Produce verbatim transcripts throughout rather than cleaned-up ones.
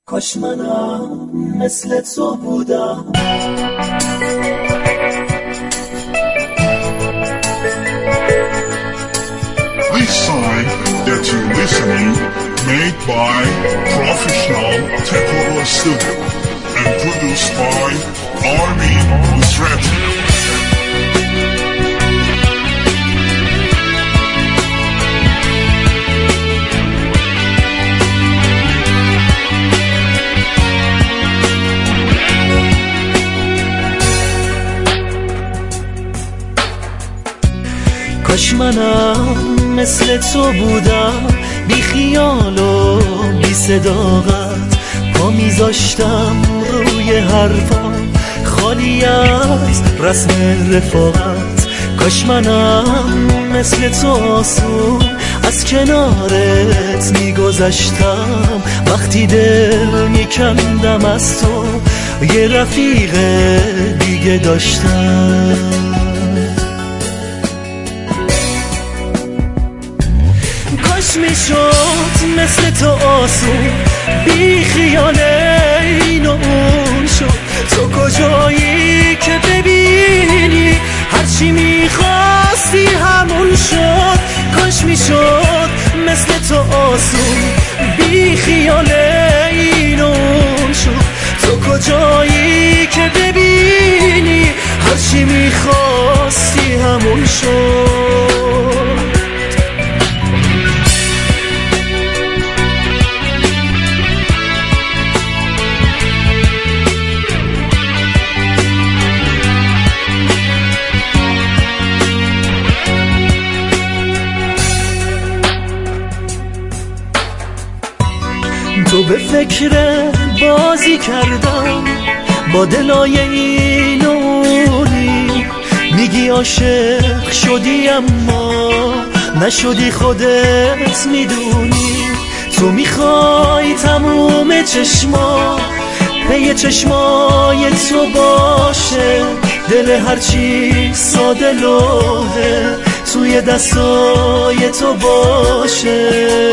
کاش منم مثل تو بودم. This song that you're listening made by Professional Takeover Studio and produced by Armin Nusrati. کاش منم مثل تو بودم، بی خیال و بی صداقت، پا میذاشتم روی حرفام خالی از رسم رفاقت. کاش منم مثل تو آسون از کنارت میگذشتم، وقتی دل میکندم از تو یه رفیق دیگه داشتم. کاش میشد مثل تو آسون بی خیال این و اون شد. تو کجایی که ببینی هرچی میخواستی همون شد. کاش میشد مثل تو آسون بی خیال این و اون شد. تو کجایی که ببینی هرچی میخواستی همون شد. تو به فکر بازی کردم با دلای این و اونی، میگی عاشق شدی اما نشدی خودت میدونی. تو میخوای تموم چشما پی چشمای تو باشه، دل هرچی ساده لوحه توی دستای تو باشه.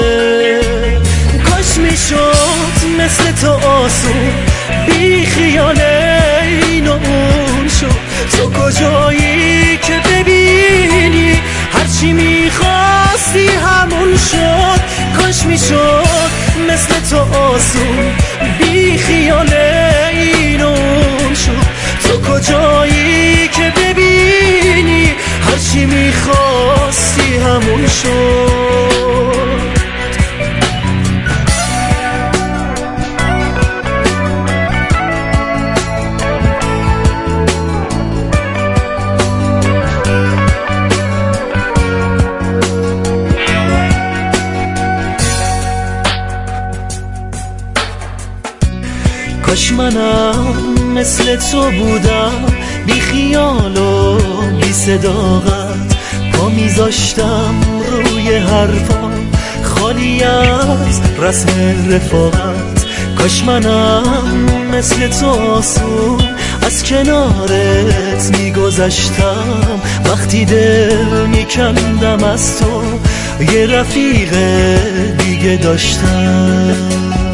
کاش میشد مثل تو آسون بی خیال این و اون شد. تو کجایی که ببینی هرچی میخواستی همون شد. کاش میشد مثل تو آسون بی خیال این و اون شد. تو کجایی که ببینی هرچی میخواستی همون شد. کاش منم مثل تو بودم، بی خیال و بی صداقت، پا میذاشتم روی حرفام خالی از رسم رفاقت. کاش منم مثل تو آسون از کنارت میگذشتم، وقتی دل میکندم از تو یه رفیق دیگه داشتم.